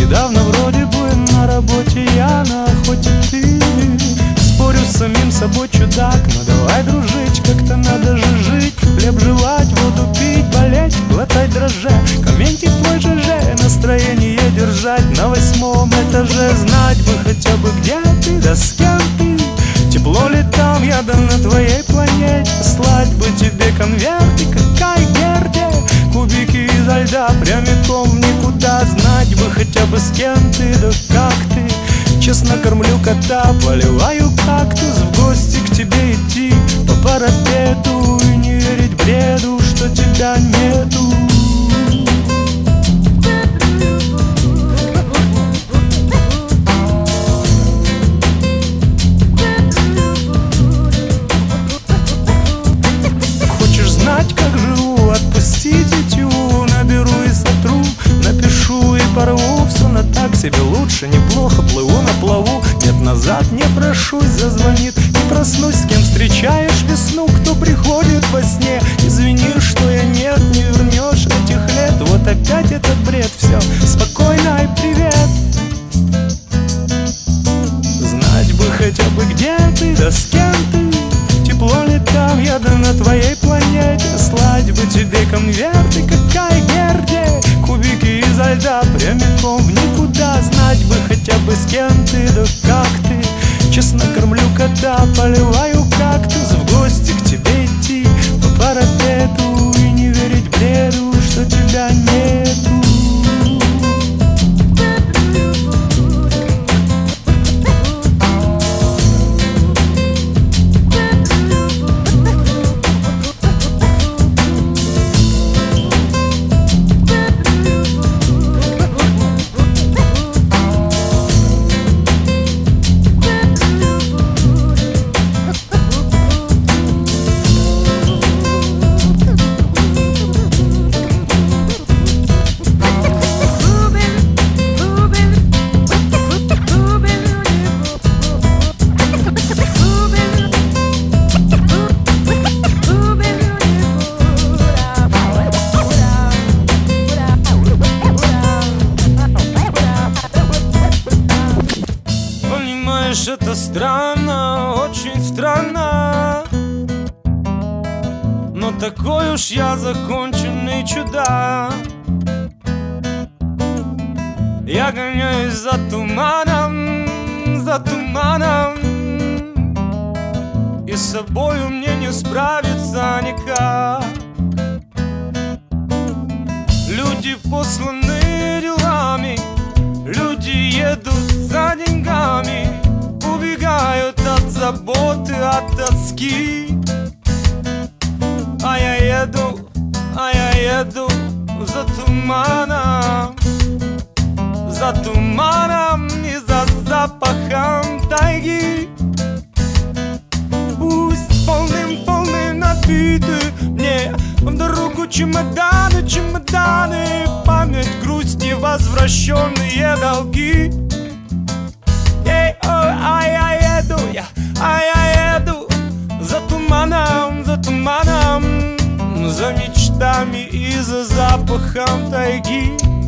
Недавно вроде бы на работе я, на охоте ты. Спорю с самим собой, чудак, но давай дружить, как-то надо же жить. Хлеб жевать, воду пить, болеть, глотать дрожжи. Комментик твой ЖЖ, настроение держать на 8-м этаже. Знать бы хотя бы, где ты, да с кем ты. Тепло ли там, я да на твоей планете. Слать бы тебе конверты, какая герде. Кубики изо льда, прямиком в никуда. Знать бы хотя бы с кем ты, да как ты. Честно кормлю кота, поливаю кактус. В гости к тебе идти по парапету и не верить бреду, что тебя нету. Хочешь знать, как живу? Отпусти тетю, наберу и сотру, напишу и порву. Все на так себе лучше, неплохо плыву на плаву. Нет, назад не прошусь, зазвонит и проснусь. С кем встречаешь весну, кто приходит во сне. Извини, что я нет, не вернешь этих лет. Вот опять этот бред, все, спокойно и привет. Знать бы хотя бы, где ты, да с кем ты. Тепло ли там, я да на твоей планете. Слать бы тебе конверты, какая герде. Кубики изо льда, прямиком в никуда. Знать бы хотя бы с кем ты, да как ты. Честно кормлю кота, поливаю кактус. В гости к тебе идти по парапету и не верить бреду, что тебя нету. Это странно, очень странно, но такой уж я законченный чудак. Я гоняюсь за туманом, и с собою мне не справиться никак. Люди посланы делами, люди едут за деньгами, убегают от заботы, от тоски. А я еду за туманом и за запахом тайги. Пусть полным набиты мне в дорогу чемоданы, память, грусть и возвращенные долги. А я еду за туманом, за мечтами и за запахом тайги.